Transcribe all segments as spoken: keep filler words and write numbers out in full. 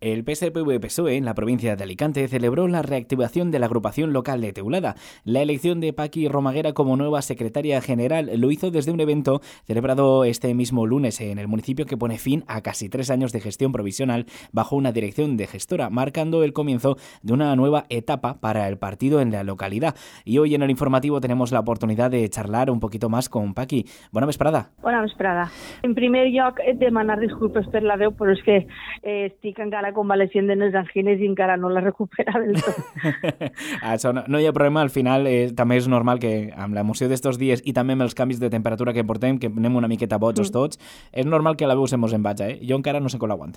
El P S P V-P S O E en la provincia de Alicante celebró la reactivación de la agrupación local de Teulada. La elección de Paqui Romaguera como nueva secretaria general lo hizo desde un evento celebrado este mismo lunes en el municipio que pone fin a casi tres años de gestión provisional bajo una dirección de gestora, marcando el comienzo de una nueva etapa para el partido en la localidad. Y hoy en el informativo tenemos la oportunidad de charlar un poquito más con Paqui. Bona vesprada. Bona vesprada. En primer lloc, he de demanar disculpes per la veu, però és que eh, estic encara convalescent de les angines i encara no la recupera del tot. Això no, no hi ha problema, al final eh, també és normal que amb l'emoció d'estos dies i també amb els canvis de temperatura que portem, que anem una miqueta bojos mm. tots, és normal que la veu se mos en vaja, eh? Jo encara no sé com l'aguante.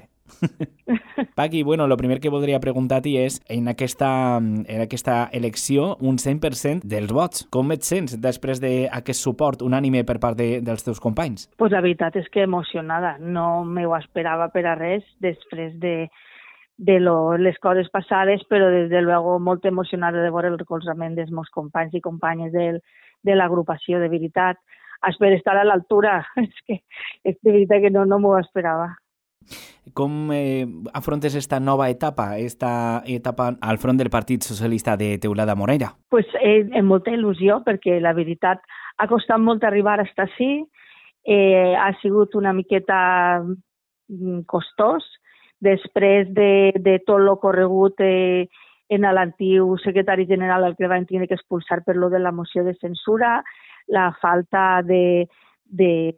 Paqui, bueno, lo primer que voldria preguntar-t'hi és, en aquesta, en aquesta elecció, un cent per cent dels vots. Com et sents després d'aquest suport unànime per part de, dels teus companys? Pues la veritat és que emocionada, no me ho esperava per a res després de de lo, les coses passades, però des de luego molt emocionada de veure el recolzament dels meus companys i companyes del, de l'agrupació, de veritat. Espero estar a l'altura, és que és de veritat que no, no m'ho esperava. Com eh, afrontes esta nova etapa, esta etapa al front del Partit Socialista de Teulada Moreira? Pues eh, amb molta il·lusió, perquè la veritat ha costat molt arribar fins ací, eh, ha sigut una miqueta costós, després de, de tot el corregut eh, en l'antiu secretari general el que van tenir que expulsar per lo de la moció de censura, la falta de, de,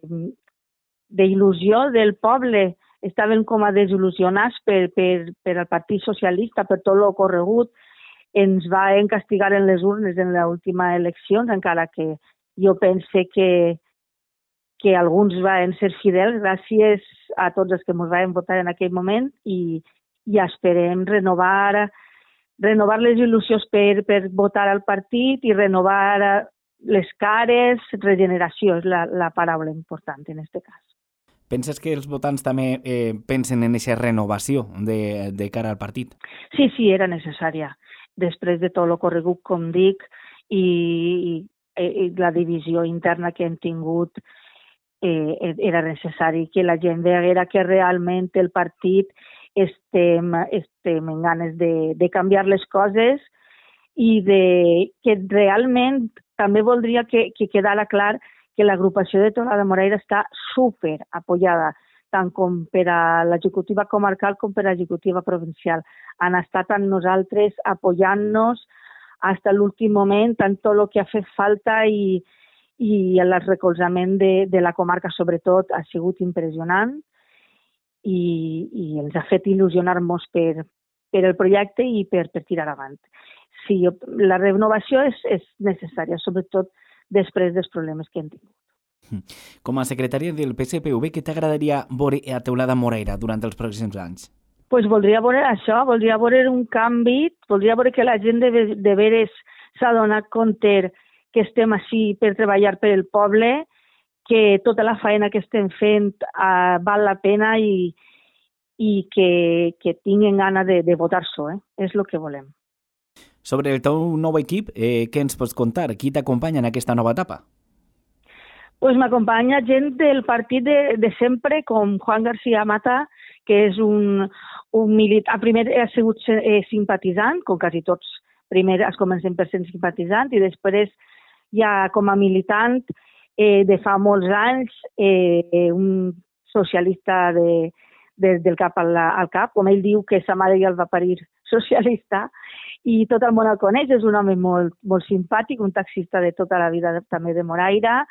de il·lusió del poble, estaven com a desil·lusionats per, per, per el Partit Socialista, per tot el corregut, ens va castigar en les urnes en l'última elecció, encara que jo pense que que alguns van ser fidels gràcies a tots els que ens van votar en aquell moment i, i esperem renovar, renovar les il·lusions per, per votar al partit i renovar les cares, regeneració és la, la paraula important en aquest cas. Penses que els votants també eh, pensen en aquesta renovació de, de cara al partit? Sí, sí, era necessària. Després de tot el corregut, com dic, i, i, i la divisió interna que hem tingut, Eh, era necessari que la gent veguera que realment el partit estem, estem en ganes de, de canviar les coses i de, que realment també voldria que, que quedara clar que l'agrupació de Teulada Moreira està super apoyada, tant com per a l'executiva comarcal com per a l'executiva provincial. Han estat amb nosaltres apoyant-nos fins a l'últim moment, en tot el que ha fet falta i i el recolzament de, de la comarca, sobretot, ha sigut impressionant i, i ens ha fet il·lusionar-nos per, per el projecte i per, per tirar avant. Sí, la renovació és, és necessària, sobretot després dels problemes que hem tingut. Com a secretària del P S P V, què t'agradaria veure a Teulada Moreira durant els pròxims anys? Pues voldria veure això, voldria veure un canvi, voldria veure que la gent de, de veres s'ha donat compte que estem així per treballar per el poble, que tota la feina que estem fent uh, val la pena i, i que, que tinguin gana de, de votar-s'ho, eh? És el que volem. Sobre el teu nou equip, eh, què ens pots contar? Qui t'acompanya en aquesta nova etapa? Pues m'acompanya gent del partit de, de sempre, com Juan García Mata, que és un, un militar. Primer ha sigut eh, simpatitzant, com quasi tots. Primer es comencen per ser simpatitzant i després ja com a militant eh, de fa molts anys, eh, un socialista de, de, del cap al, al cap, com ell diu que sa mare ja el va parir socialista, i tot el món el coneix, és un home molt, molt simpàtic, un taxista de tota la vida també de Moraira,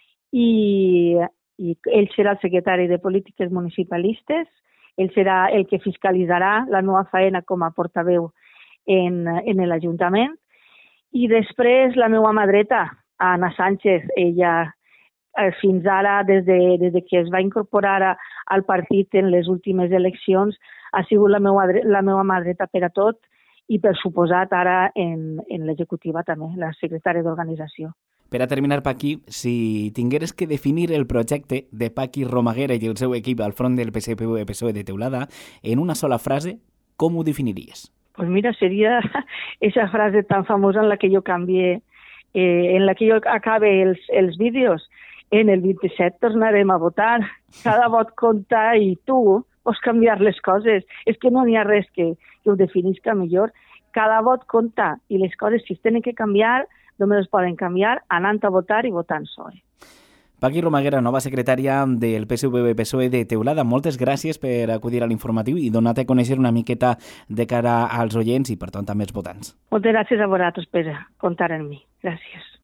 i, i ell serà el secretari de Polítiques Municipalistes, ell serà el que fiscalitzarà la nova feina com a portaveu en, en l'Ajuntament. I després la meva mà dreta, Anna Sánchez, ella eh, fins ara, des de, des de que es va incorporar a, al partit en les últimes eleccions, ha sigut la meva, la meva mà dreta per a tot i per suposat ara en, en l'executiva també, la secretària d'organització. Per a terminar, Paqui, si tingueres que definir el projecte de Paqui Romaguera i el seu equip al front del P S P V-P S O E de Teulada en una sola frase, com ho definiries? Pues mira, sería esa frase tan famosa en la que yo cambié, eh, en la que yo acabe els, els vídeos. En el vint-i-set tornarem a votar, cada vot compta i tu, pots canviar les coses. És que no n'hi ha res que, que ho definisca millor. Cada vot compta i les coses, si es tenen que canviar, només es poden canviar anant a votar i votant P S O E. Paqui Romaguera, nova secretària del P S U V P S O E de Teulada, moltes gràcies per acudir a l'informatiu i donar-te a conèixer una miqueta de cara als oients i, per tant, també als votants. Moltes gràcies a vosaltres per comptar amb mi. Gràcies.